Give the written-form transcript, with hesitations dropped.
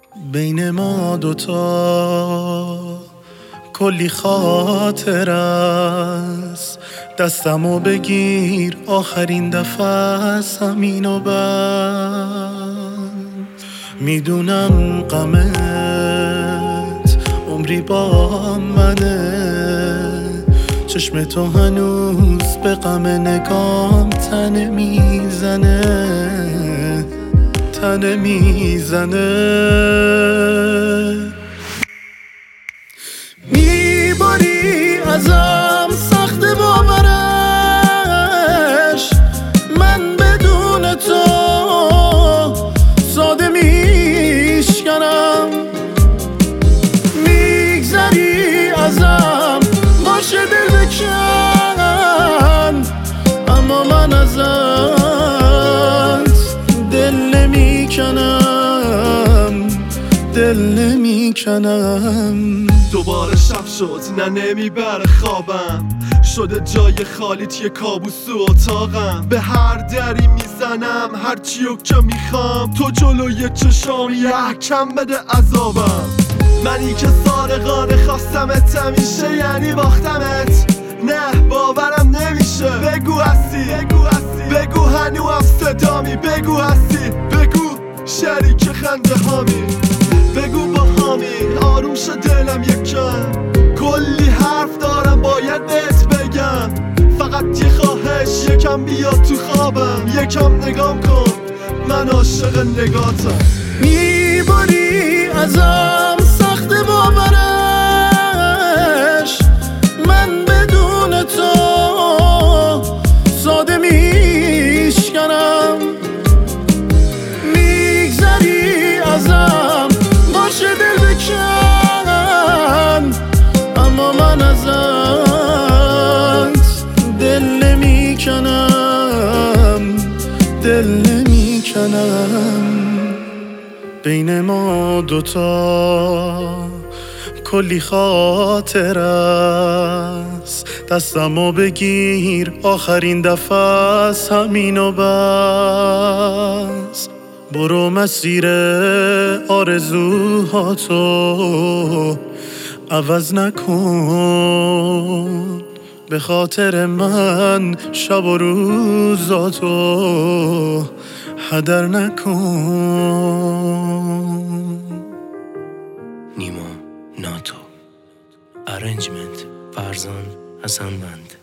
بین ما دوتا کلی خاطر است، دستمو بگیر آخرین دفعه از همینو بند. میدونم غمت عمری با منه، چشم تو هنوز به غم نگام تنه میزنه. میباری ازم سخت باورش، من بدون تو ساده میشکنم. میگذری ازم باشه دل بکن، اما من ازت دل نمیکنم. دوباره شب شد نه نمیبره خوابم، شده جای خالیت یه کابوس و اتاقم. به هر دری میزنم هرچیو که میخوام، تو جلوی چشام یحکم بده عذابم. منی که سارقانه خواستمت همیشه یعنی باختمت، نه باورم نمیشه. بگو هستی بگو هنوزم صدامی، بگو هستی بگو شریک خنده هامی، بگو با هامی آروم شد دلم یکم. کلی حرف دارم باید بهت بگم، فقط یه خواهش یکم بیا تو خوابم، یکم نگام کن من عاشق نگاتم. میباری ازم سخت باورش، من بدون تو ساده میشکنم. میگذری ازم باشه دل بکن، اما من ازت دل نمیکنم. بین ما دوتا کلی خاطر است، دستمو بگیر آخرین دفعه از همینو بس. برو مسیر آرزوهاتو عوض نکن، به خاطر من شب و روزاتو هدر نکن. نیما ناتو، ارنجمنت فرزان حسن بند.